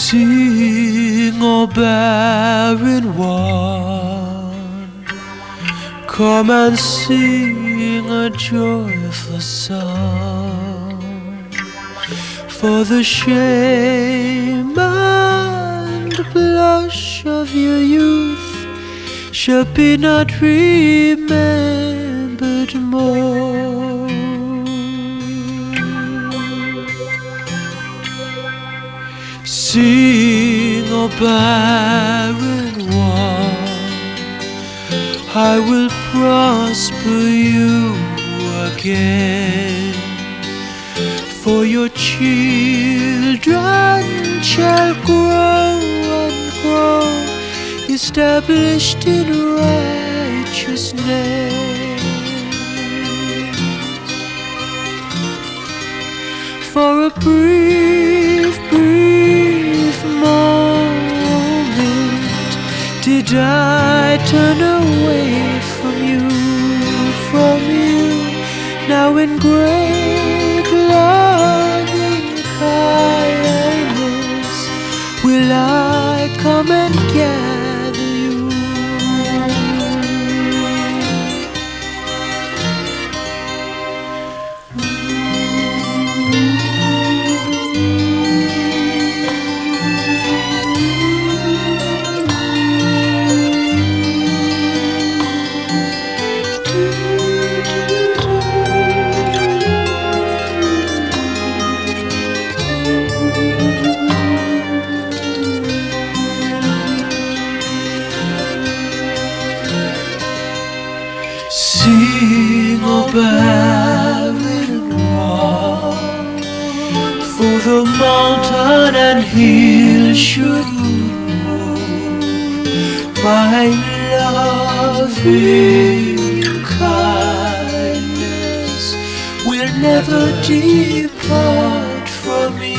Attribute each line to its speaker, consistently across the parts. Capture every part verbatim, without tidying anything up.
Speaker 1: Sing, O barren one, come and sing a joyful song, for the shame and blush of your youth shall be not remembered more. Sing, O barren one, I will prosper you again, for your children shall grow and grow, established in righteousness. For a brief, brief moment did I turn away from you, from you. Now in great loving kindness will I come and gather you. Sing, O barren one, for the mountain and hill should move. My loving kindness will never depart from you.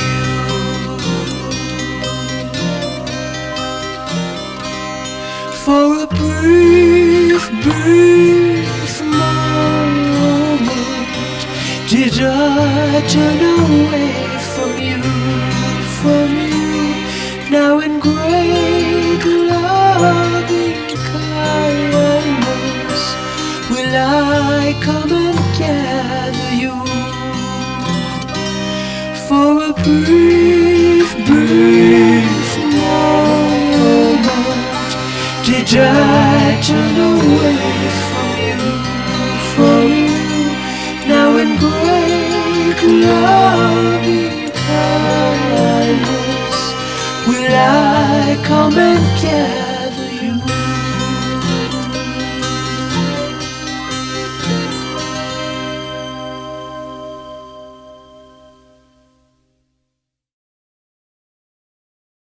Speaker 1: For a brief, brief moment did I turn away from you, from you. Now in great loving kindness will I come and gather you. For a brief, brief moment did I turn away from you, from you. Now in great love